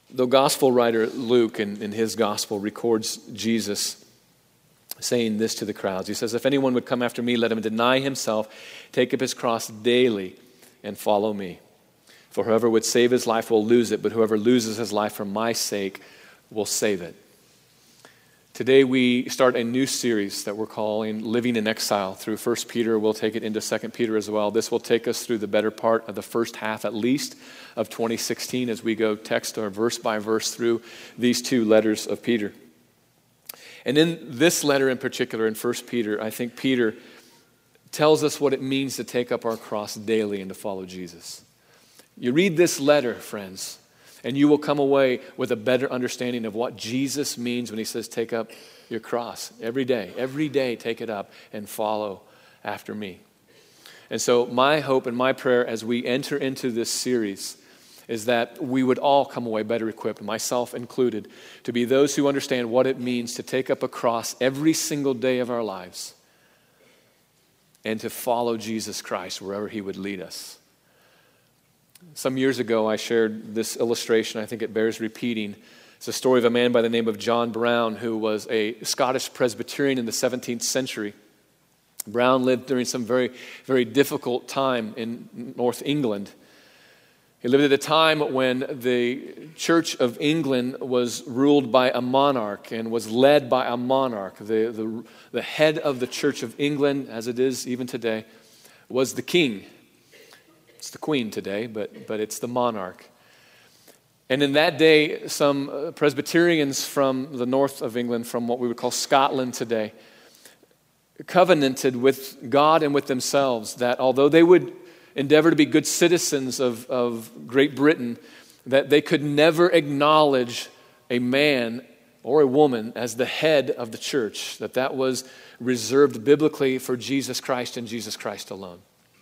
The gospel writer Luke in his gospel records Jesus saying this to the crowds. He says, "If anyone would come after me, let him deny himself, take up his cross daily, and follow me. For whoever would save his life will lose it, but whoever loses his life for my sake will save it." Today we start a new series that we're calling Living in Exile through 1 Peter. We'll take it into 2 Peter as well. This will take us through the better part of the first half, at least, of 2016 as we go text or verse by verse through these two letters of Peter. And in this letter in particular, in 1 Peter, I think Peter tells us what it means to take up our cross daily and to follow Jesus. You read this letter, friends, and you will come away with a better understanding of what Jesus means when he says, take up your cross every day, take it up and follow after me. And so my hope and my prayer as we enter into this series is that we would all come away better equipped, myself included, to be those who understand what it means to take up a cross every single day of our lives and to follow Jesus Christ wherever he would lead us. Some years ago, I shared this illustration. I think it bears repeating. It's a story of a man by the name of John Brown, who was a Scottish Presbyterian in the 17th century. Brown lived during some very, very difficult time in North England. He lived at a time when the Church of England was ruled by a monarch and was led by a monarch. The head of the Church of England, as it is even today, was the king. It's the queen today, but it's the monarch. And in that day, some Presbyterians from the north of England, from what we would call Scotland today, covenanted with God and with themselves that although they would endeavor to be good citizens of Great Britain, that they could never acknowledge a man or a woman as the head of the church, that was reserved biblically for Jesus Christ and Jesus Christ alone.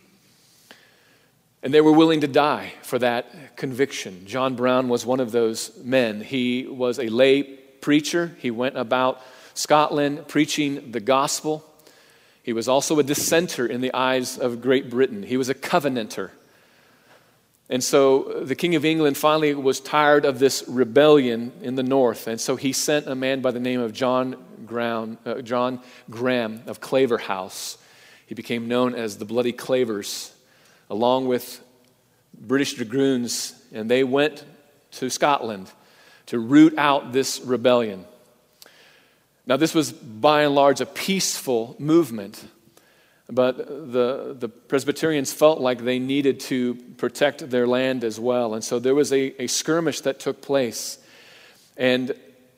And they were willing to die for that conviction. John Brown was one of those men. He was a lay preacher. He went about Scotland preaching the gospel. He was also a dissenter in the eyes of Great Britain. He was a covenanter. And so the King of England finally was tired of this rebellion in the north. And so he sent a man by the name of John Graham of Claverhouse. He became known as the Bloody Clavers, along with British dragoons, and they went to Scotland to root out this rebellion. Now, this was by and large a peaceful movement, but the Presbyterians felt like they needed to protect their land as well. And so there was a skirmish that took place. And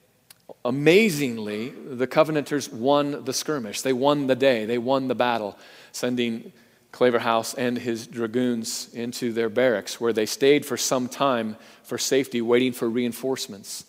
amazingly, the Covenanters won the skirmish. They won the day. They won the battle, sending Claverhouse and his dragoons into their barracks, where they stayed for some time for safety, waiting for reinforcements.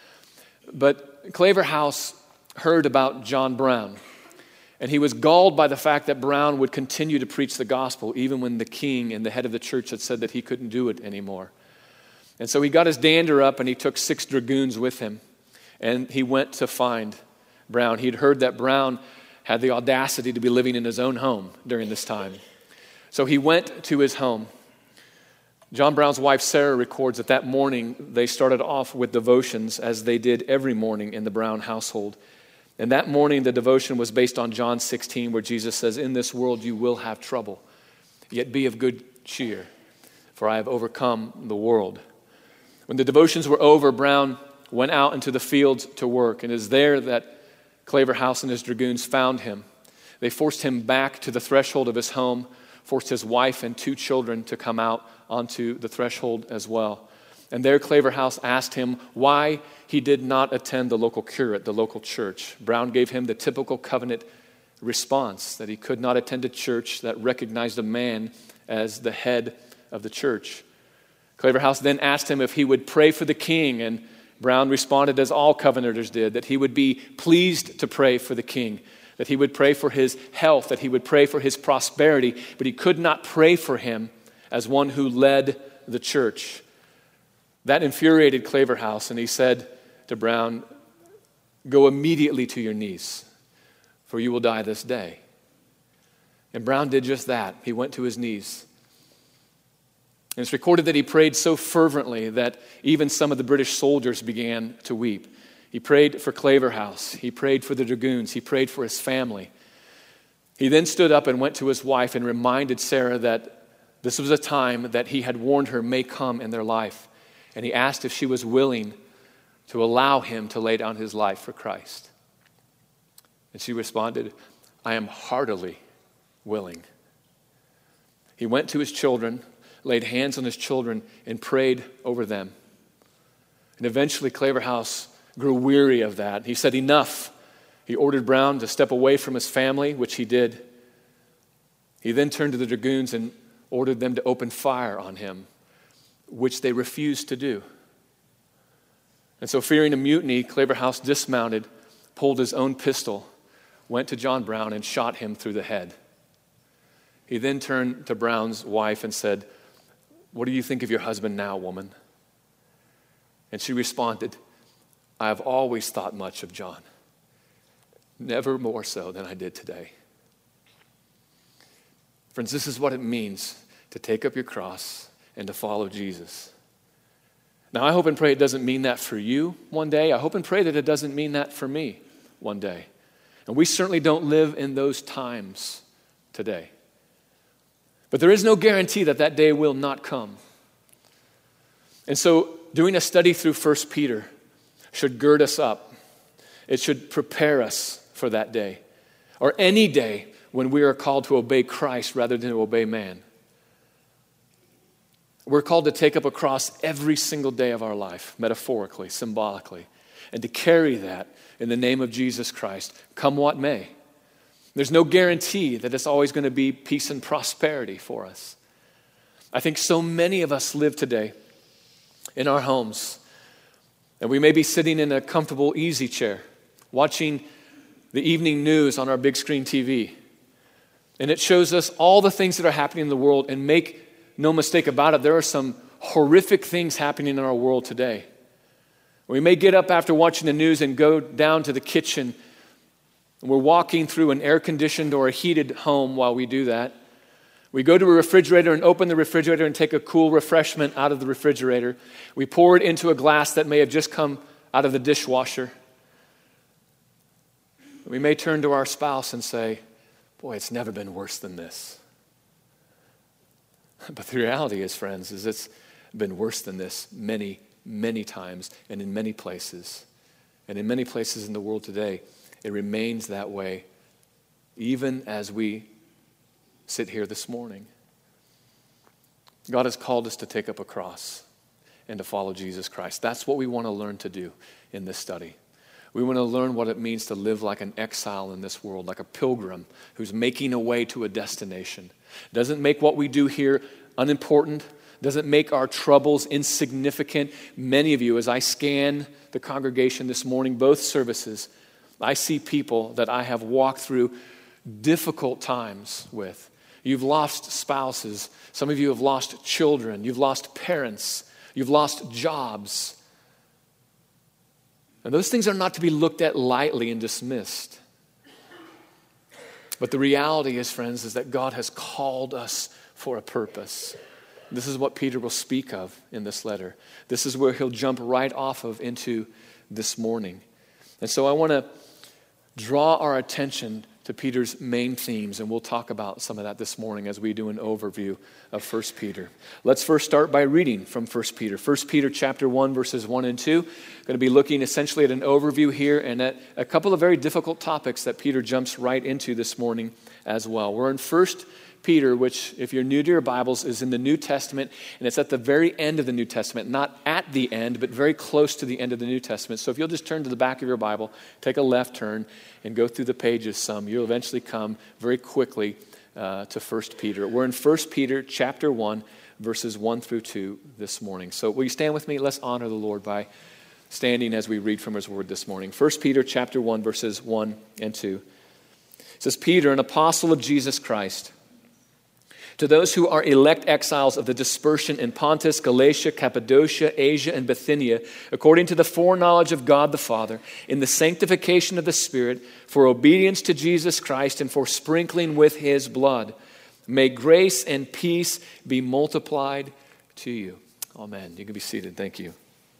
But Claverhouse heard about John Brown, and he was galled by the fact that Brown would continue to preach the gospel even when the king and the head of the church had said that he couldn't do it anymore. And so he got his dander up and he took 6 dragoons with him, and he went to find Brown. He'd heard that Brown had the audacity to be living in his own home during this time. So he went to his home. John Brown's wife, Sarah, records that morning they started off with devotions as they did every morning in the Brown household. And that morning the devotion was based on John 16, where Jesus says, "In this world you will have trouble, yet be of good cheer, for I have overcome the world." When the devotions were over, Brown went out into the fields to work, and it is there that Claverhouse and his dragoons found him. They forced him back to the threshold of his home, forced his wife and 2 children to come out onto the threshold as well. And there Claverhouse asked him why he did not attend the local curate, the local church. Brown gave him the typical covenant response, that he could not attend a church that recognized a man as the head of the church. Claverhouse then asked him if he would pray for the king, and Brown responded, as all covenanters did, that he would be pleased to pray for the king, that he would pray for his health, that he would pray for his prosperity, but he could not pray for him as one who led the church. That infuriated Claverhouse, and he said to Brown, "Go immediately to your knees, for you will die this day." And Brown did just that. He went to his knees. And it's recorded that he prayed so fervently that even some of the British soldiers began to weep. He prayed for Claverhouse. He prayed for the dragoons. He prayed for his family. He then stood up and went to his wife and reminded Sarah that this was a time that he had warned her may come in their life. And he asked if she was willing to allow him to lay down his life for Christ. And she responded, I am heartily willing. He went to his children, laid hands on his children, and prayed over them. And eventually Claverhouse grew weary of that. He said, enough. He ordered Brown to step away from his family, which he did. He then turned to the dragoons and ordered them to open fire on him, which they refused to do. And so, fearing a mutiny, Claverhouse dismounted, pulled his own pistol, went to John Brown, and shot him through the head. He then turned to Brown's wife and said, what do you think of your husband now, woman? And she responded, I have always thought much of John, never more so than I did today. Friends, this is what it means to take up your cross and to follow Jesus. Now, I hope and pray it doesn't mean that for you one day. I hope and pray that it doesn't mean that for me one day. And we certainly don't live in those times today. But there is no guarantee that that day will not come. And so, doing a study through 1 Peter should gird us up. It should prepare us for that day, or any day when we are called to obey Christ rather than to obey man. We're called to take up a cross every single day of our life, metaphorically, symbolically, and to carry that in the name of Jesus Christ, come what may. There's no guarantee that it's always going to be peace and prosperity for us. I think so many of us live today in our homes, and we may be sitting in a comfortable easy chair, watching the evening news on our big screen TV. And it shows us all the things that are happening in the world, and make no mistake about it, there are some horrific things happening in our world today. We may get up after watching the news and go down to the kitchen. We're walking through an air-conditioned or a heated home while we do that. We go to a refrigerator and open the refrigerator and take a cool refreshment out of the refrigerator. We pour it into a glass that may have just come out of the dishwasher. We may turn to our spouse and say, boy, it's never been worse than this. But the reality is, friends, is it's been worse than this many, many times and in many places. And in many places in the world today, it remains that way even as we sit here this morning. God has called us to take up a cross and to follow Jesus Christ. That's what we want to learn to do in this study. We want to learn what it means to live like an exile in this world, like a pilgrim who's making a way to a destination. Doesn't make what we do here unimportant, doesn't make our troubles insignificant. Many of you, as I scan the congregation this morning, both services, I see people that I have walked through difficult times with. You've lost spouses. Some of you have lost children. You've lost parents. You've lost jobs. And those things are not to be looked at lightly and dismissed. But the reality is, friends, is that God has called us for a purpose. This is what Peter will speak of in this letter. This is where he'll jump right off of into this morning. And so I want to draw our attention to Peter's main themes, and we'll talk about some of that this morning as we do an overview of 1 Peter. Let's first start by reading from 1 Peter. 1 Peter chapter 1, verses 1 and 2. Going to be looking essentially at an overview here and at a couple of very difficult topics that Peter jumps right into this morning as well. We're in 1 Peter, which, if you're new to your Bibles, is in the New Testament, and it's at the very end of the New Testament, not at the end, but very close to the end of the New Testament. So if you'll just turn to the back of your Bible, take a left turn, and go through the pages some, you'll eventually come very quickly to 1 Peter. We're in 1 Peter chapter 1, verses 1 through 2 this morning. So will you stand with me? Let's honor the Lord by standing as we read from his word this morning. 1 Peter chapter 1, verses 1 and 2. It says, Peter, an apostle of Jesus Christ, to those who are elect exiles of the dispersion in Pontus, Galatia, Cappadocia, Asia, and Bithynia, according to the foreknowledge of God the Father, in the sanctification of the Spirit, for obedience to Jesus Christ and for sprinkling with his blood. May grace and peace be multiplied to you. Amen. You can be seated. Thank you.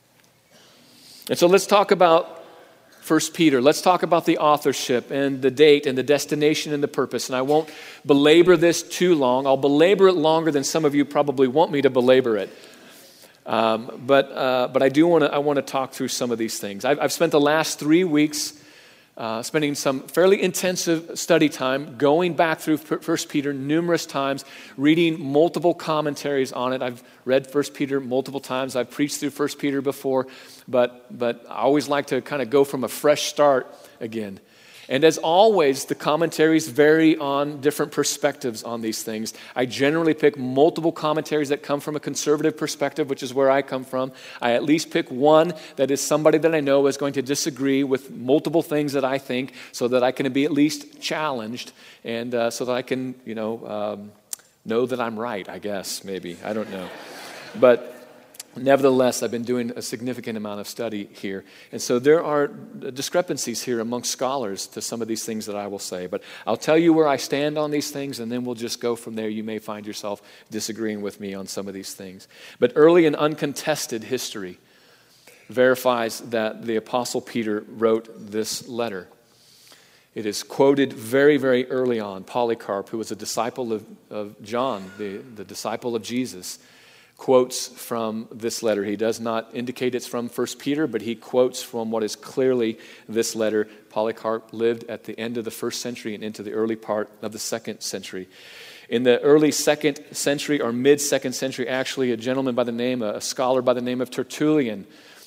And so let's talk about 1 Peter. Let's talk about the authorship and the date and the destination and the purpose. And I won't belabor this too long. I'll belabor it longer than some of you probably want me to belabor it. But I want to talk through some of these things. I've spent the last 3 weeks spending some fairly intensive study time, going back through 1 Peter numerous times, reading multiple commentaries on it. I've read 1 Peter multiple times. I've preached through 1 Peter before, but I always like to kind of go from a fresh start again. And as always, the commentaries vary on different perspectives on these things. I generally pick multiple commentaries that come from a conservative perspective, which is where I come from. I at least pick one that is somebody that I know is going to disagree with multiple things that I think, so that I can be at least challenged, and so that I can, know that I'm right, I guess, maybe. I don't know. But nevertheless, I've been doing a significant amount of study here. And so there are discrepancies here among scholars to some of these things that I will say. But I'll tell you where I stand on these things, and then we'll just go from there. You may find yourself disagreeing with me on some of these things. But early and uncontested history verifies that the Apostle Peter wrote this letter. It is quoted very, very early on. Polycarp, who was a disciple of John, the disciple of Jesus, quotes from this letter. He does not indicate it's from 1 Peter, but he quotes from what is clearly this letter. Polycarp lived at the end of the 1st century and into the early part of the 2nd century. In the early 2nd century, or mid-2nd century, actually, a scholar by the name of Tertullian,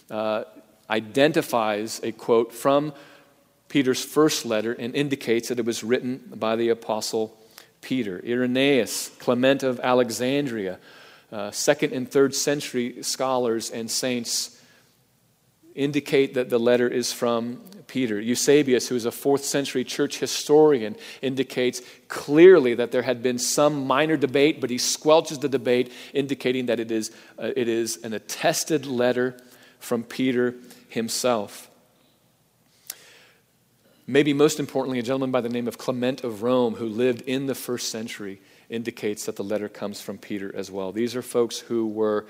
identifies a quote from Peter's first letter and indicates that it was written by the Apostle Peter. Irenaeus, Clement of Alexandria, 2nd and 3rd century scholars and saints indicate that the letter is from Peter. Eusebius, who is a 4th century church historian, indicates clearly that there had been some minor debate, but he squelches the debate, indicating that it is an attested letter from Peter himself. Maybe most importantly, a gentleman by the name of Clement of Rome, who lived in the 1st century, indicates that the letter comes from Peter as well. These are folks who were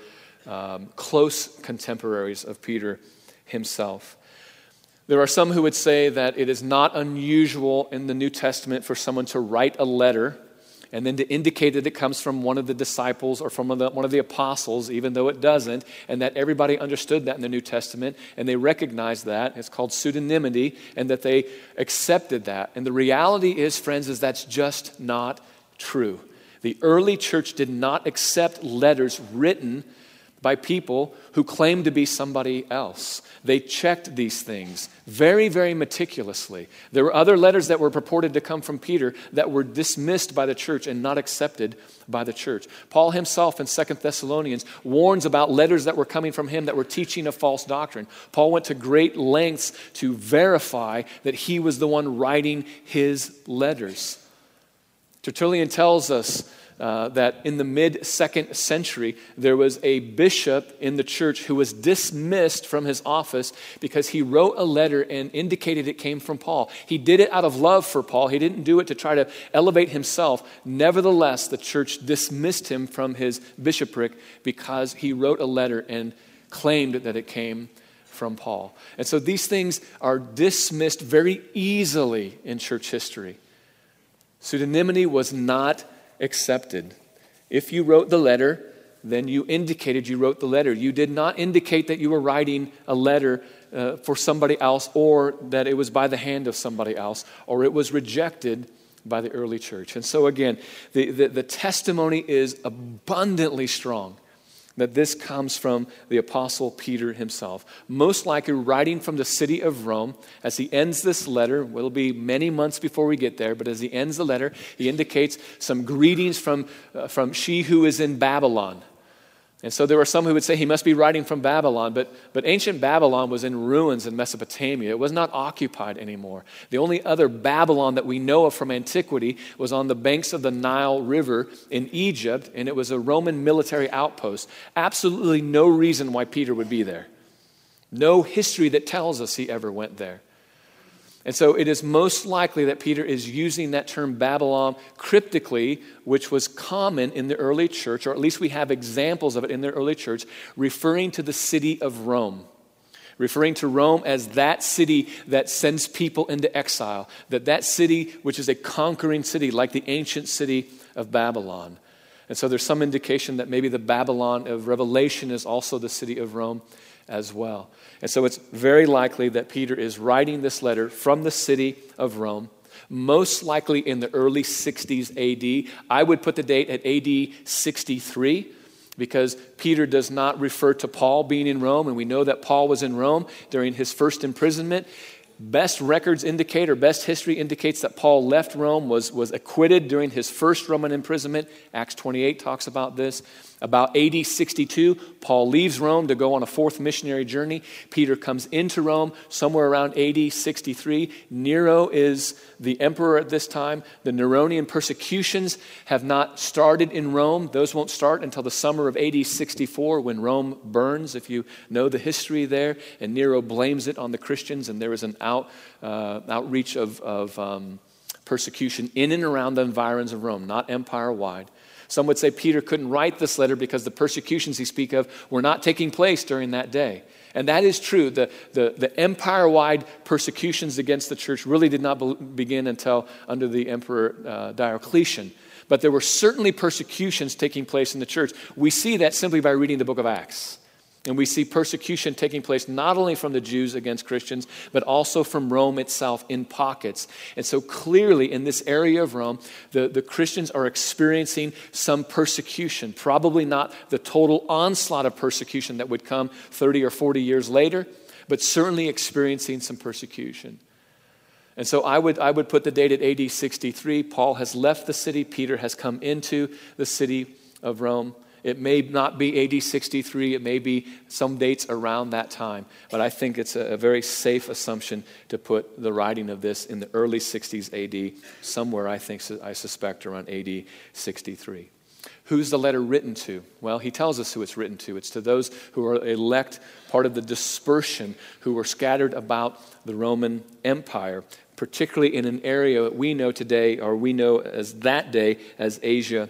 close contemporaries of Peter himself. There are some who would say that it is not unusual in the New Testament for someone to write a letter and then to indicate that it comes from one of the disciples or from one of the apostles, even though it doesn't, and that everybody understood that in the New Testament, and they recognized that. It's called pseudonymity, and that they accepted that. And the reality is, friends, is that's just not true. The early church did not accept letters written by people who claimed to be somebody else. They checked these things very, very meticulously. There were other letters that were purported to come from Peter that were dismissed by the church and not accepted by the church. Paul himself in 2 Thessalonians warns about letters that were coming from him that were teaching a false doctrine. Paul went to great lengths to verify that he was the one writing his letters. Tertullian tells us that in the mid-2nd century, there was a bishop in the church who was dismissed from his office because he wrote a letter and indicated it came from Paul. He did it out of love for Paul. He didn't do it to try to elevate himself. Nevertheless, the church dismissed him from his bishopric because he wrote a letter and claimed that it came from Paul. And so these things are dismissed very easily in church history. Pseudonymity was not accepted. If you wrote the letter, then you indicated you wrote the letter. You did not indicate that you were writing a letter for somebody else, or that it was by the hand of somebody else, or it was rejected by the early church. And so again, the testimony is abundantly strong that this comes from the Apostle Peter himself. Most likely writing from the city of Rome. As he ends this letter, it'll be many months before we get there, but as he ends the letter, he indicates some greetings from she who is in Babylon. And so there were some who would say he must be writing from Babylon, but ancient Babylon was in ruins in Mesopotamia. It was not occupied anymore. The only other Babylon that we know of from antiquity was on the banks of the Nile River in Egypt, and it was a Roman military outpost. Absolutely no reason why Peter would be there. No history that tells us he ever went there. And so it is most likely that Peter is using that term Babylon cryptically, which was common in the early church, or at least we have examples of it in the early church, referring to the city of Rome. Referring to Rome as that city that sends people into exile. That city which is a conquering city like the ancient city of Babylon. And so there's some indication that maybe the Babylon of Revelation is also the city of Rome as well. And so it's very likely that Peter is writing this letter from the city of Rome, most likely in the early 60s AD. I would put the date at AD 63 because Peter does not refer to Paul being in Rome, and we know that Paul was in Rome during his first imprisonment. Best records indicate, or best history indicates that Paul left Rome, was acquitted during his first Roman imprisonment. Acts 28 talks about this. About AD 62, Paul leaves Rome to go on a fourth missionary journey. Peter comes into Rome somewhere around AD 63. Nero is the emperor at this time. The Neronian persecutions have not started in Rome. Those won't start until the summer of AD 64 when Rome burns, if you know the history there. And Nero blames it on the Christians, and there is an outreach of persecution in and around the environs of Rome, not empire-wide. Some would say Peter couldn't write this letter because the persecutions he speaks of were not taking place during that day. And that is true. The empire-wide persecutions against the church really did not begin until under the Emperor Diocletian. But there were certainly persecutions taking place in the church. We see that simply by reading the book of Acts. And we see persecution taking place not only from the Jews against Christians, but also from Rome itself in pockets. And so clearly in this area of Rome, the Christians are experiencing some persecution. Probably not the total onslaught of persecution that would come 30 or 40 years later, but certainly experiencing some persecution. And so I would put the date at AD 63. Paul has left the city. Peter has come into the city of Rome. It may not be AD 63. It may be some dates around that time. But I think it's a very safe assumption to put the writing of this in the early 60s AD, somewhere I suspect around AD 63. Who's the letter written to? Well, he tells us who it's written to. It's to those who are elect, part of the dispersion, who were scattered about the Roman Empire, particularly in an area that we know today, or we know as that day, as Asia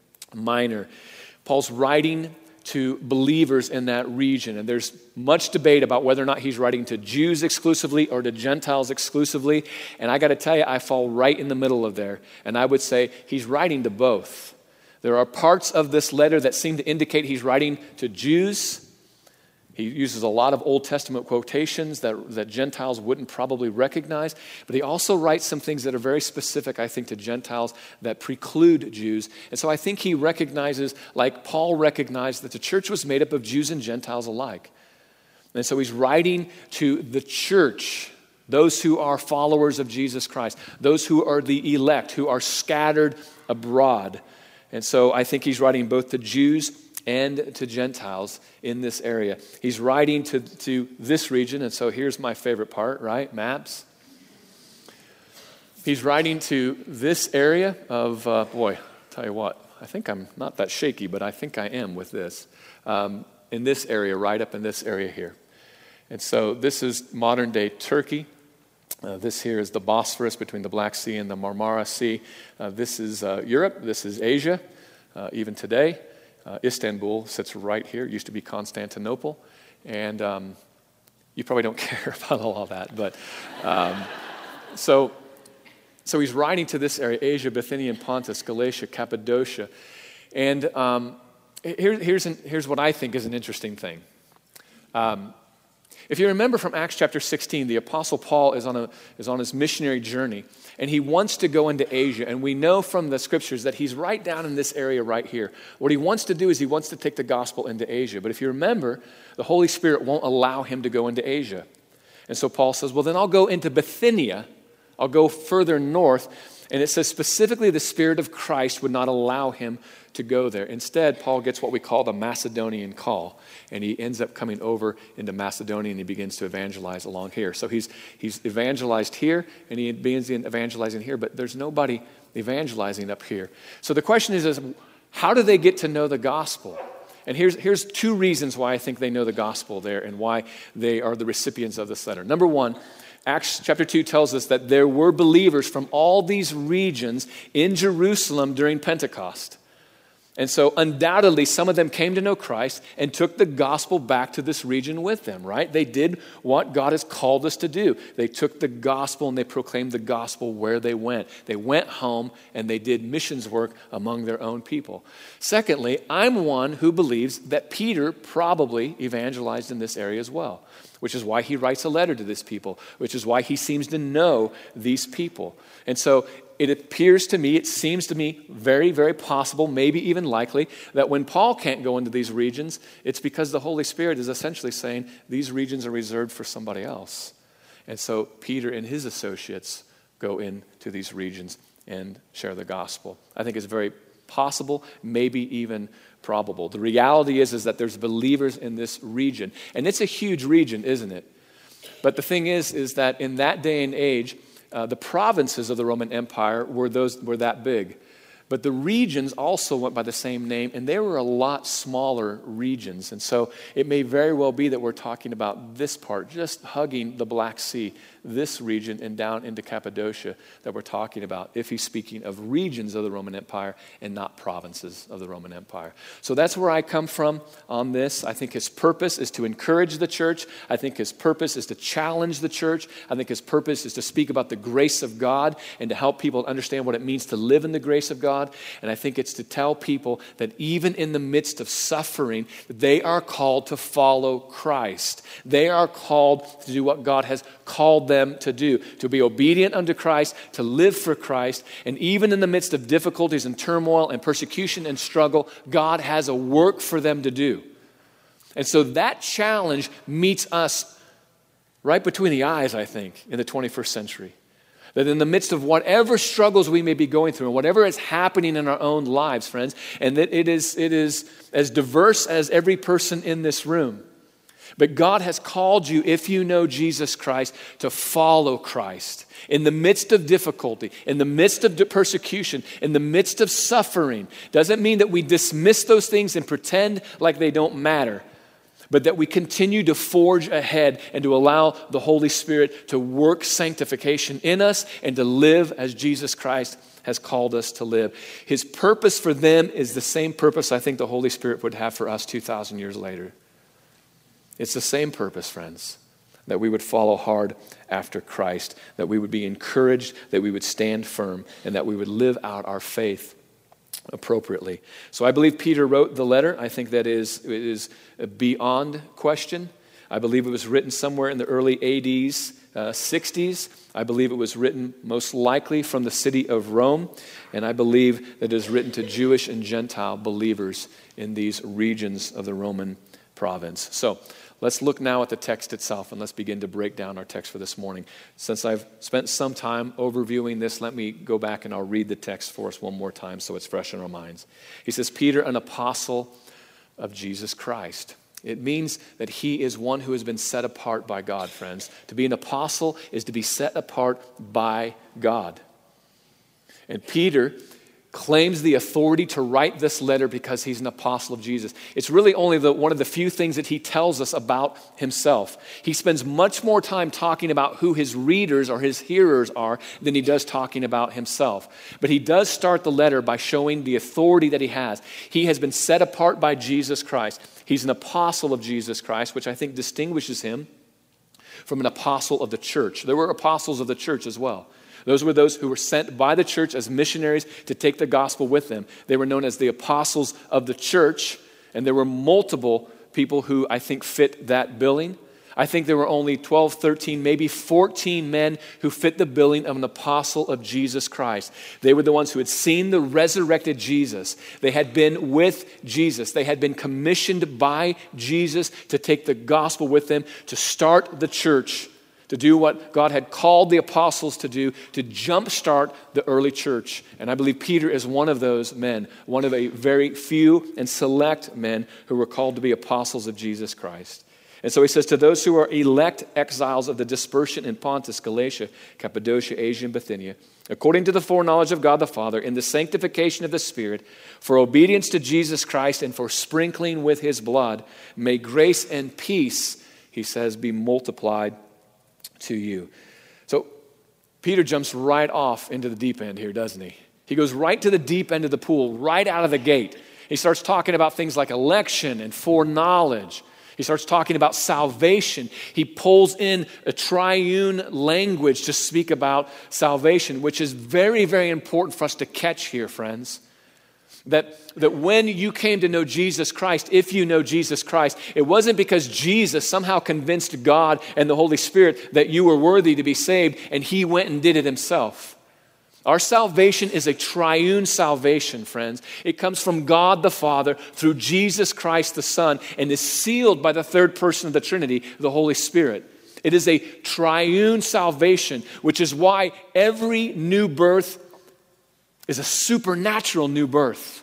Minor. Paul's writing to believers in that region, and there's much debate about whether or not he's writing to Jews exclusively or to Gentiles exclusively, and I got to tell you, I fall right in the middle of there, and I would say he's writing to both. There are parts of this letter that seem to indicate he's writing to Jews. He uses a lot of Old Testament quotations that Gentiles wouldn't probably recognize. But he also writes some things that are very specific, I think, to Gentiles that preclude Jews. And so I think he recognizes, like Paul recognized, that the church was made up of Jews and Gentiles alike. And so he's writing to the church, those who are followers of Jesus Christ, those who are the elect, who are scattered abroad. And so I think he's writing both to Jews and to Gentiles in this area. He's writing to this region, and so here's my favorite part, right? Maps. He's writing to this area of, tell you what, I think I'm not that shaky, but I think I am with this. In this area, right up in this area here. And so this is modern-day Turkey. This here is the Bosphorus between the Black Sea and the Marmara Sea. This is Europe. This is Asia, even today. Istanbul sits right here. It used to be Constantinople. And you probably don't care about all of that. But so he's writing to this area, Asia, Bithynia, and Pontus, Galatia, Cappadocia. And here's what I think is an interesting thing. If you remember from Acts chapter 16, the Apostle Paul is on his missionary journey, and he wants to go into Asia. And we know from the scriptures that he's right down in this area right here. What he wants to do is he wants to take the gospel into Asia. But if you remember, the Holy Spirit won't allow him to go into Asia. And so Paul says, well, then I'll go into Bithynia. I'll go further north. And it says specifically the Spirit of Christ would not allow him to go there. Instead, Paul gets what we call the Macedonian call, and he ends up coming over into Macedonia, and he begins to evangelize along here. So he's evangelized here, and he begins evangelizing here, but there's nobody evangelizing up here. So the question is how do they get to know the gospel? And here's two reasons why I think they know the gospel there and why they are the recipients of this letter. Number one, Acts chapter 2 tells us that there were believers from all these regions in Jerusalem during Pentecost. And so undoubtedly, some of them came to know Christ and took the gospel back to this region with them, right? They did what God has called us to do. They took the gospel and they proclaimed the gospel where they went. They went home and they did missions work among their own people. Secondly, I'm one who believes that Peter probably evangelized in this area as well, which is why he writes a letter to this people, which is why he seems to know these people. And so it seems to me very, very possible, maybe even likely, that when Paul can't go into these regions, it's because the Holy Spirit is essentially saying these regions are reserved for somebody else. And so Peter and his associates go into these regions and share the gospel. I think it's very possible, maybe even probable. The reality is that there's believers in this region. And it's a huge region, isn't it? But the thing is that in that day and age, the provinces of the Roman Empire were that big. But the regions also went by the same name, and they were a lot smaller regions. And so it may very well be that we're talking about this part, just hugging the Black Sea, this region and down into Cappadocia that we're talking about, if he's speaking of regions of the Roman Empire and not provinces of the Roman Empire. So that's where I come from on this. I think his purpose is to encourage the church. I think his purpose is to challenge the church. I think his purpose is to speak about the grace of God and to help people understand what it means to live in the grace of God. And I think it's to tell people that even in the midst of suffering, they are called to follow Christ. They are called to do what God has called them to do, to be obedient unto Christ, to live for Christ. And even in the midst of difficulties and turmoil and persecution and struggle, God has a work for them to do. And so that challenge meets us right between the eyes, I think, in the 21st century. That in the midst of whatever struggles we may be going through and whatever is happening in our own lives, friends, and that it is as diverse as every person in this room. But God has called you, if you know Jesus Christ, to follow Christ. In the midst of difficulty, in the midst of persecution, in the midst of suffering, doesn't mean that we dismiss those things and pretend like they don't matter, but that we continue to forge ahead and to allow the Holy Spirit to work sanctification in us and to live as Jesus Christ has called us to live. His purpose for them is the same purpose I think the Holy Spirit would have for us 2,000 years later. It's the same purpose, friends, that we would follow hard after Christ, that we would be encouraged, that we would stand firm, and that we would live out our faith appropriately. So I believe Peter wrote the letter. I think that it is beyond question. I believe it was written somewhere in the early 60s. I believe it was written most likely from the city of Rome, and I believe that it is written to Jewish and Gentile believers in these regions of the Roman province. So let's look now at the text itself, and let's begin to break down our text for this morning. Since I've spent some time overviewing this, let me go back and I'll read the text for us one more time so it's fresh in our minds. He says, Peter, an apostle of Jesus Christ. It means that he is one who has been set apart by God, friends. To be an apostle is to be set apart by God. And Peter claims the authority to write this letter because he's an apostle of Jesus. It's really only one of the few things that he tells us about himself. He spends much more time talking about who his readers or his hearers are than he does talking about himself. But he does start the letter by showing the authority that he has. He has been set apart by Jesus Christ. He's an apostle of Jesus Christ, which I think distinguishes him from an apostle of the church. There were apostles of the church as well. Those were those who were sent by the church as missionaries to take the gospel with them. They were known as the apostles of the church, and there were multiple people who I think fit that billing. I think there were only 12, 13, maybe 14 men who fit the billing of an apostle of Jesus Christ. They were the ones who had seen the resurrected Jesus. They had been with Jesus. They had been commissioned by Jesus to take the gospel with them, to start the church, to do what God had called the apostles to do, to jumpstart the early church. And I believe Peter is one of those men, one of a very few and select men who were called to be apostles of Jesus Christ. And so he says, to those who are elect exiles of the dispersion in Pontus, Galatia, Cappadocia, Asia, and Bithynia, according to the foreknowledge of God the Father, in the sanctification of the Spirit, for obedience to Jesus Christ and for sprinkling with his blood, may grace and peace, he says, be multiplied to you. So Peter jumps right off into the deep end here, doesn't he? He goes right to the deep end of the pool, right out of the gate. He starts talking about things like election and foreknowledge. He starts talking about salvation. He pulls in a triune language to speak about salvation, which is very, very important for us to catch here, friends. That when you came to know Jesus Christ, if you know Jesus Christ, it wasn't because Jesus somehow convinced God and the Holy Spirit that you were worthy to be saved and he went and did it himself. Our salvation is a triune salvation, friends. It comes from God the Father through Jesus Christ the Son and is sealed by the third person of the Trinity, the Holy Spirit. It is a triune salvation, which is why every new birth is a supernatural new birth.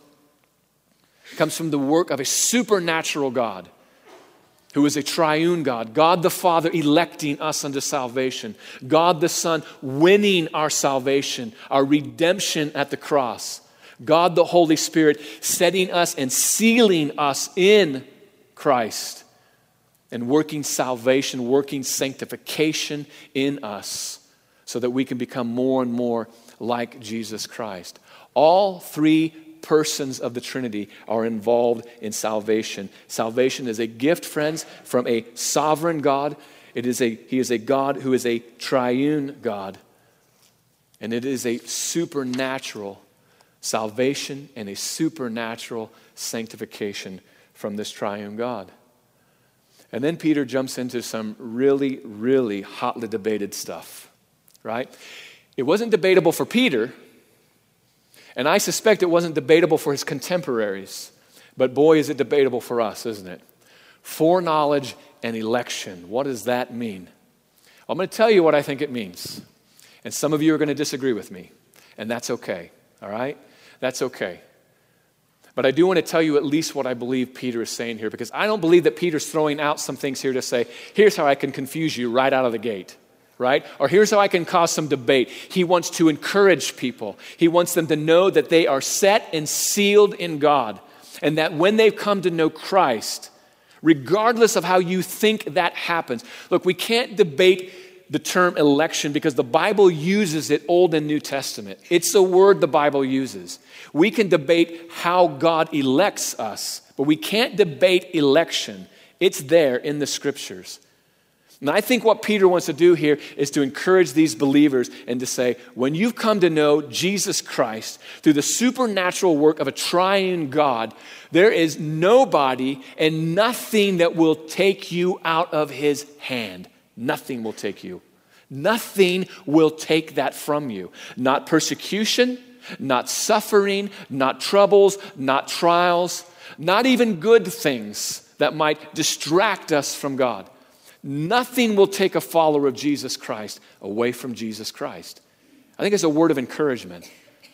It comes from the work of a supernatural God who is a triune God. God the Father electing us unto salvation. God the Son winning our salvation, our redemption at the cross. God the Holy Spirit setting us and sealing us in Christ and working salvation, working sanctification in us so that we can become more and more like Jesus Christ. All three persons of the Trinity are involved in salvation. Salvation is a gift, friends, from a sovereign God. He is a God who is a triune God. And it is a supernatural salvation and a supernatural sanctification from this triune God. And then Peter jumps into some really, really hotly debated stuff, right? It wasn't debatable for Peter, and I suspect it wasn't debatable for his contemporaries. But boy, is it debatable for us, isn't it? Foreknowledge and election. What does that mean? I'm going to tell you what I think it means. And some of you are going to disagree with me. And that's okay, all right? That's okay. But I do want to tell you at least what I believe Peter is saying here, because I don't believe that Peter's throwing out some things here to say, here's how I can confuse you right out of the gate. Right? Or here's how I can cause some debate. He wants to encourage people. He wants them to know that they are set and sealed in God. And that when they've come to know Christ, regardless of how you think that happens. Look, we can't debate the term election because the Bible uses it Old and New Testament. It's a word the Bible uses. We can debate how God elects us, but we can't debate election. It's there in the Scriptures. And I think what Peter wants to do here is to encourage these believers and to say, when you've come to know Jesus Christ through the supernatural work of a triune God, there is nobody and nothing that will take you out of his hand. Nothing will take you. Nothing will take that from you. Not persecution, not suffering, not troubles, not trials, not even good things that might distract us from God. Nothing will take a follower of Jesus Christ away from Jesus Christ. I think it's a word of encouragement.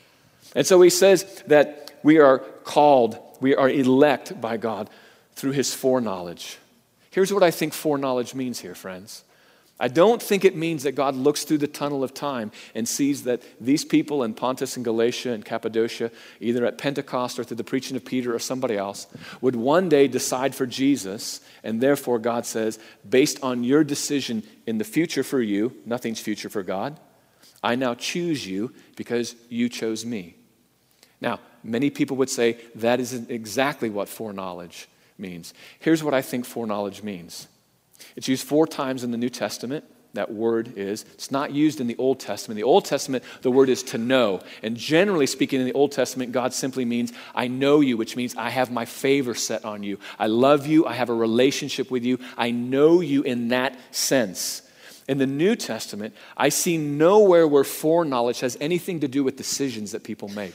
And so he says that we are called, we are elect by God through his foreknowledge. Here's what I think foreknowledge means here, friends. I don't think it means that God looks through the tunnel of time and sees that these people in Pontus and Galatia and Cappadocia, either at Pentecost or through the preaching of Peter or somebody else, would one day decide for Jesus, and therefore God says, based on your decision in the future for you, nothing's future for God, I now choose you because you chose me. Now, many people would say that isn't exactly what foreknowledge means. Here's what I think foreknowledge means. It's used 4 times in the New Testament. That word is. It's not used in the Old Testament. In the Old Testament, the word is to know. And generally speaking, in the Old Testament, God simply means, I know you, which means I have my favor set on you. I love you. I have a relationship with you. I know you in that sense. In the New Testament, I see nowhere where foreknowledge has anything to do with decisions that people make.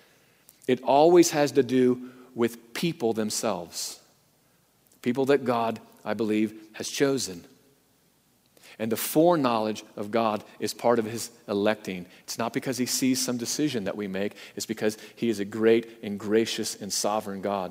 It always has to do with people themselves. People that God, I believe, has chosen. And the foreknowledge of God is part of his electing. It's not because he sees some decision that we make. It's because he is a great and gracious and sovereign God.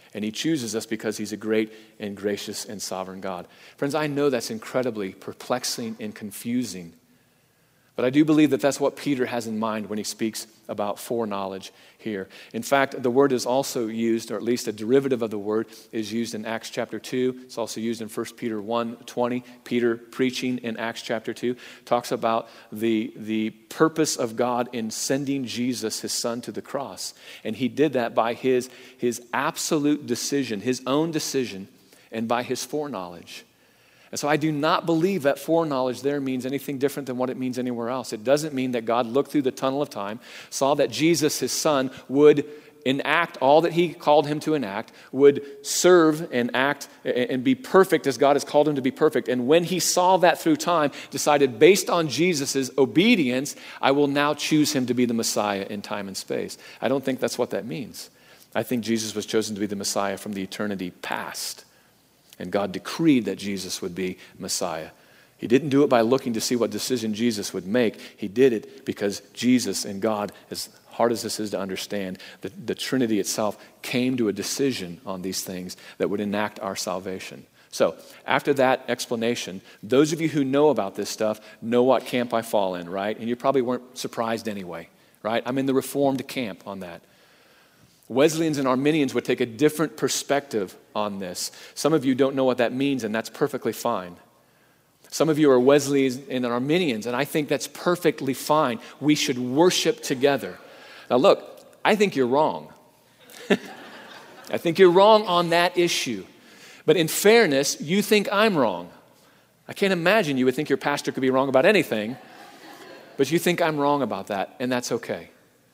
And he chooses us because he's a great and gracious and sovereign God. Friends, I know that's incredibly perplexing and confusing. But I do believe that that's what Peter has in mind when he speaks about foreknowledge here. In fact, the word is also used, or at least a derivative of the word is used in Acts chapter 2. It's also used in 1 Peter 1:20. Peter preaching in Acts chapter 2 talks about the purpose of God in sending Jesus, his son, to the cross. And he did that by his absolute decision, his own decision, and by his foreknowledge. And so I do not believe that foreknowledge there means anything different than what it means anywhere else. It doesn't mean that God looked through the tunnel of time, saw that Jesus, his son, would enact all that he called him to enact, would serve and act and be perfect as God has called him to be perfect. And when he saw that through time, decided based on Jesus' obedience, I will now choose him to be the Messiah in time and space. I don't think that's what that means. I think Jesus was chosen to be the Messiah from the eternity past. And God decreed that Jesus would be Messiah. He didn't do it by looking to see what decision Jesus would make. He did it because Jesus and God, as hard as this is to understand, the Trinity itself came to a decision on these things that would enact our salvation. So, after that explanation, those of you who know about this stuff know what camp I fall in, right? And you probably weren't surprised anyway, right? I'm in the Reformed camp on that. Wesleyans and Arminians would take a different perspective on this. Some of you don't know what that means, and that's perfectly fine. Some of you are Wesleyans and Arminians, and I think that's perfectly fine. We should worship together. Now look, I think you're wrong. I think you're wrong on that issue. But in fairness, you think I'm wrong. I can't imagine you would think your pastor could be wrong about anything, but you think I'm wrong about that, and that's okay.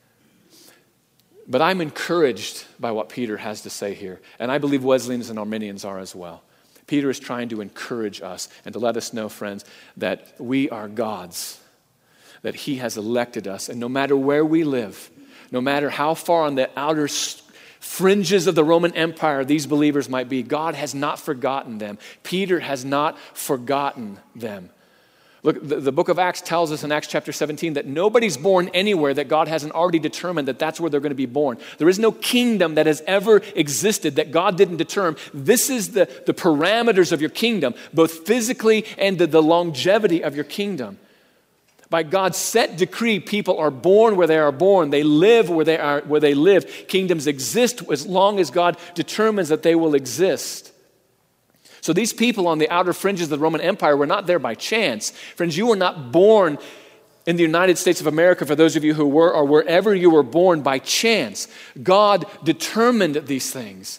But I'm encouraged by what Peter has to say here. And I believe Wesleyans and Arminians are as well. Peter is trying to encourage us and to let us know, friends, that we are God's, that he has elected us. And no matter where we live, no matter how far on the outer fringes of the Roman Empire these believers might be, God has not forgotten them. Peter has not forgotten them. Look, the book of Acts tells us in Acts chapter 17 that nobody's born anywhere that God hasn't already determined that that's where they're going to be born. There is no kingdom that has ever existed that God didn't determine. This is the parameters of your kingdom, both physically and the longevity of your kingdom. By God's set decree, people are born where they are born. They live where they live. Kingdoms exist as long as God determines that they will exist. So these people on the outer fringes of the Roman Empire were not there by chance. Friends, you were not born in the United States of America, for those of you who were, or wherever you were born, by chance. God determined these things.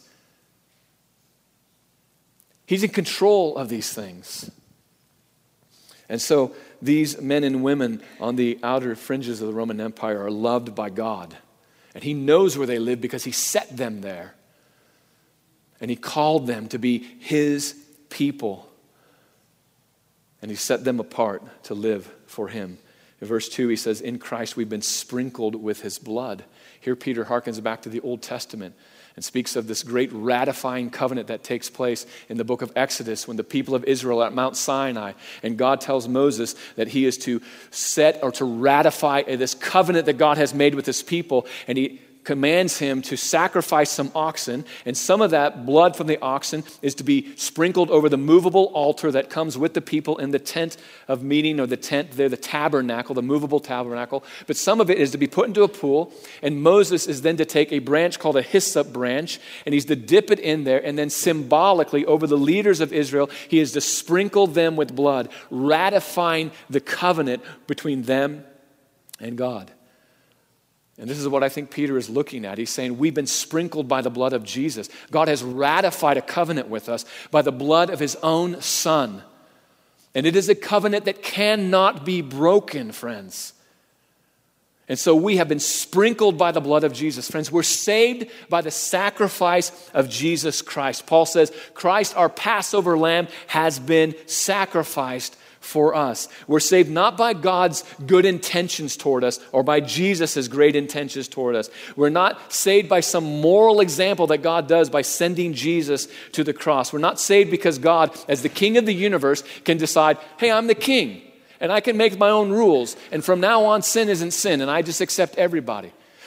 He's in control of these things. And so these men and women on the outer fringes of the Roman Empire are loved by God. And he knows where they live because he set them there. And he called them to be his people. And he set them apart to live for him. In verse 2, he says, in Christ we've been sprinkled with his blood. Here Peter harkens back to the Old Testament and speaks of this great ratifying covenant that takes place in the book of Exodus when the people of Israel are at Mount Sinai. And God tells Moses that he is to set or to ratify this covenant that God has made with his people. And he commands him to sacrifice some oxen, and some of that blood from the oxen is to be sprinkled over the movable altar that comes with the people in the tent of meeting, or the tent there, the tabernacle, the movable tabernacle. But some of it is to be put into a pool, and Moses is then to take a branch called a hyssop branch, and he's to dip it in there, and then symbolically over the leaders of Israel, he is to sprinkle them with blood, ratifying the covenant between them and God. And this is what I think Peter is looking at. He's saying we've been sprinkled by the blood of Jesus. God has ratified a covenant with us by the blood of his own Son. And it is a covenant that cannot be broken, friends. And so we have been sprinkled by the blood of Jesus. Friends, we're saved by the sacrifice of Jesus Christ. Paul says, Christ, our Passover lamb, has been sacrificed for us. We're saved not by God's good intentions toward us or by Jesus' great intentions toward us. We're not saved by some moral example that God does by sending Jesus to the cross. We're not saved because God, as the King of the universe, can decide, hey, I'm the king and I can make my own rules, and from now on sin isn't sin and I just accept everybody.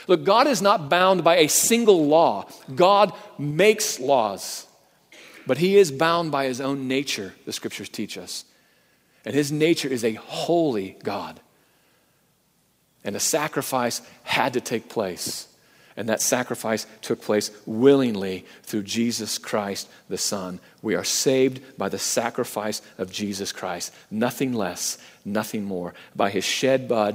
Look, God is not bound by a single law. God makes laws. But he is bound by his own nature, the scriptures teach us. And his nature is a holy God. And a sacrifice had to take place. And that sacrifice took place willingly through Jesus Christ, the Son. We are saved by the sacrifice of Jesus Christ. Nothing less, nothing more. By his shed blood,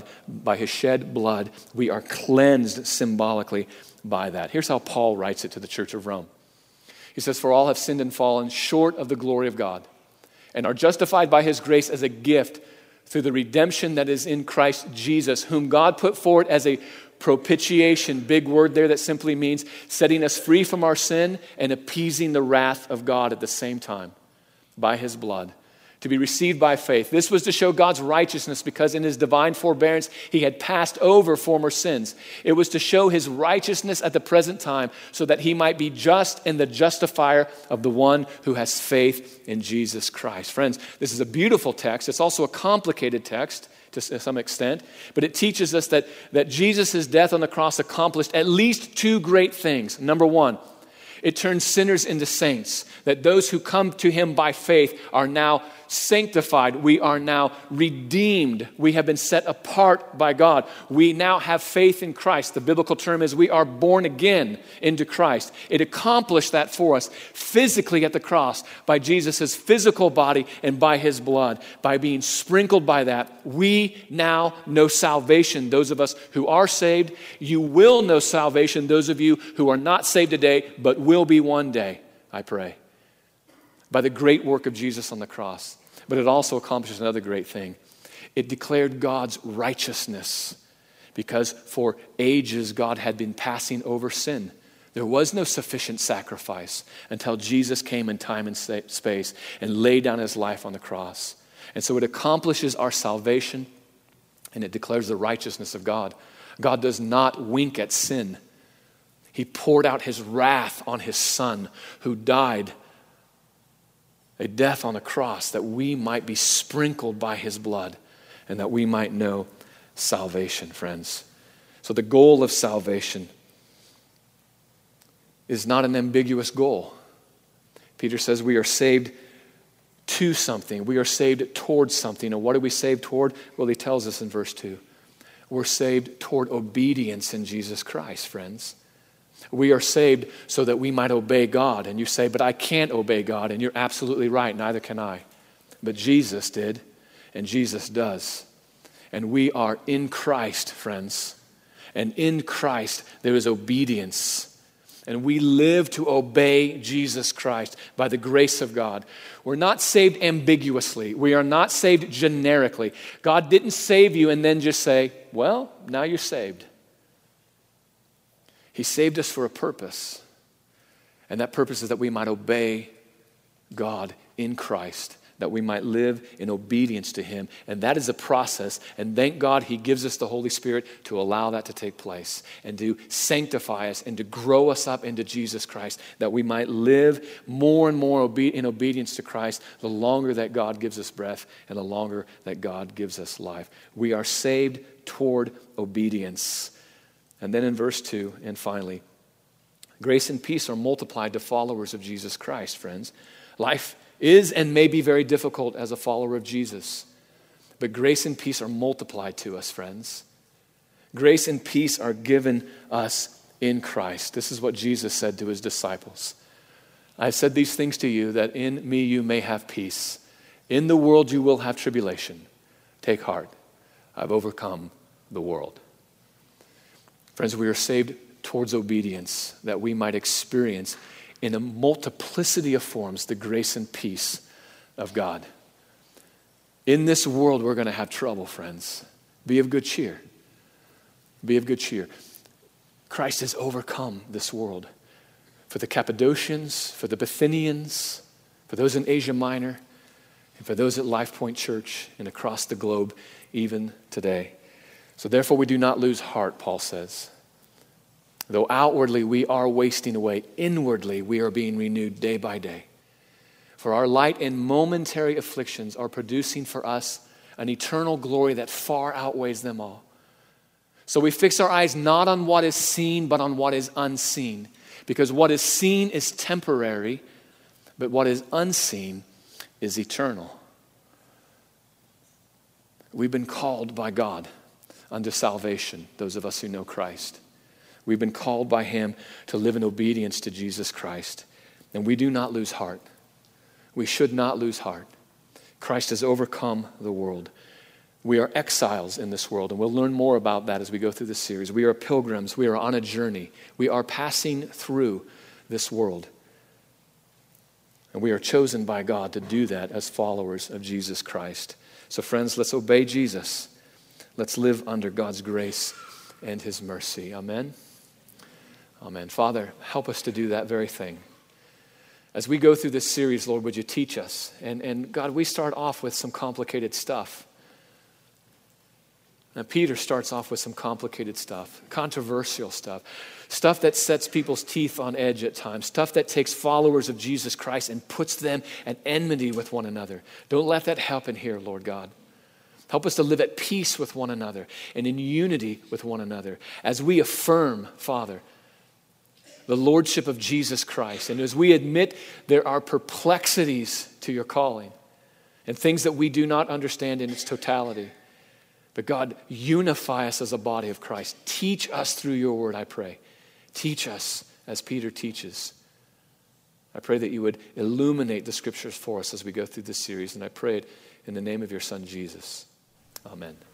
we are cleansed symbolically by that. Here's how Paul writes it to the church of Rome. He says, "For all have sinned and fallen short of the glory of God, and are justified by his grace as a gift through the redemption that is in Christ Jesus, whom God put forward as a propitiation," big word there that simply means setting us free from our sin and appeasing the wrath of God at the same time by his blood, to be received by faith. This was to show God's righteousness because in his divine forbearance he had passed over former sins. It was to show his righteousness at the present time so that he might be just and the justifier of the one who has faith in Jesus Christ. Friends, this is a beautiful text. It's also a complicated text to some extent, but it teaches us that Jesus' death on the cross accomplished at least two great things. Number one, it turns sinners into saints, that those who come to him by faith are now sanctified. We are now redeemed. We have been set apart by God. We now have faith in Christ. The biblical term is we are born again into Christ. It accomplished that for us physically at the cross by Jesus' physical body and by his blood. By being sprinkled by that, we now know salvation. Those of us who are saved, you will know salvation. Those of you who are not saved today, but will be one day, I pray, by the great work of Jesus on the cross. But it also accomplishes another great thing. It declared God's righteousness because for ages God had been passing over sin. There was no sufficient sacrifice until Jesus came in time and space and laid down his life on the cross. And so it accomplishes our salvation and it declares the righteousness of God. God does not wink at sin. He poured out his wrath on his Son who died a death on a cross that we might be sprinkled by his blood and that we might know salvation, friends. So the goal of salvation is not an ambiguous goal. Peter says we are saved to something. We are saved towards something. And what are we saved toward? Well, he tells us in verse 2. We're saved toward obedience in Jesus Christ, friends. We are saved so that we might obey God. And you say, but I can't obey God. And you're absolutely right. Neither can I. But Jesus did, and Jesus does. And we are in Christ, friends. And in Christ, there is obedience. And we live to obey Jesus Christ by the grace of God. We're not saved ambiguously. We are not saved generically. God didn't save you and then just say, well, now you're saved. He saved us for a purpose, and that purpose is that we might obey God in Christ, that we might live in obedience to him, and that is a process, and thank God he gives us the Holy Spirit to allow that to take place, and to sanctify us, and to grow us up into Jesus Christ, that we might live more and more in obedience to Christ the longer that God gives us breath, and the longer that God gives us life. We are saved toward obedience. And then in verse 2, and finally, grace and peace are multiplied to followers of Jesus Christ, friends. Life is and may be very difficult as a follower of Jesus, but grace and peace are multiplied to us, friends. Grace and peace are given us in Christ. This is what Jesus said to his disciples. I have said these things to you that in me you may have peace. In the world you will have tribulation. Take heart. I've overcome the world. Friends, we are saved towards obedience that we might experience in a multiplicity of forms the grace and peace of God. In this world, we're going to have trouble, friends. Be of good cheer. Be of good cheer. Christ has overcome this world. For the Cappadocians, for the Bithynians, for those in Asia Minor, and for those at Life Point Church and across the globe, even today. So therefore we do not lose heart, Paul says. Though outwardly we are wasting away, inwardly we are being renewed day by day. For our light and momentary afflictions are producing for us an eternal glory that far outweighs them all. So we fix our eyes not on what is seen, but on what is unseen. Because what is seen is temporary, but what is unseen is eternal. We've been called by God unto salvation, those of us who know Christ. We've been called by Him to live in obedience to Jesus Christ. And we do not lose heart. We should not lose heart. Christ has overcome the world. We are exiles in this world, and we'll learn more about that as we go through this series. We are pilgrims. We are on a journey. We are passing through this world. And we are chosen by God to do that as followers of Jesus Christ. So friends, let's obey Jesus. Let's live under God's grace and His mercy. Amen? Amen. Father, help us to do that very thing. As we go through this series, Lord, would you teach us? And God, we start off with some complicated stuff. Now, Peter starts off with some complicated stuff, controversial stuff, stuff that sets people's teeth on edge at times, stuff that takes followers of Jesus Christ and puts them at enmity with one another. Don't let that happen here, Lord God. Help us to live at peace with one another and in unity with one another as we affirm, Father, the lordship of Jesus Christ. And as we admit there are perplexities to your calling and things that we do not understand in its totality. But God, unify us as a body of Christ. Teach us through your word, I pray. Teach us as Peter teaches. I pray that you would illuminate the scriptures for us as we go through this series. And I pray it in the name of your Son, Jesus. Amen.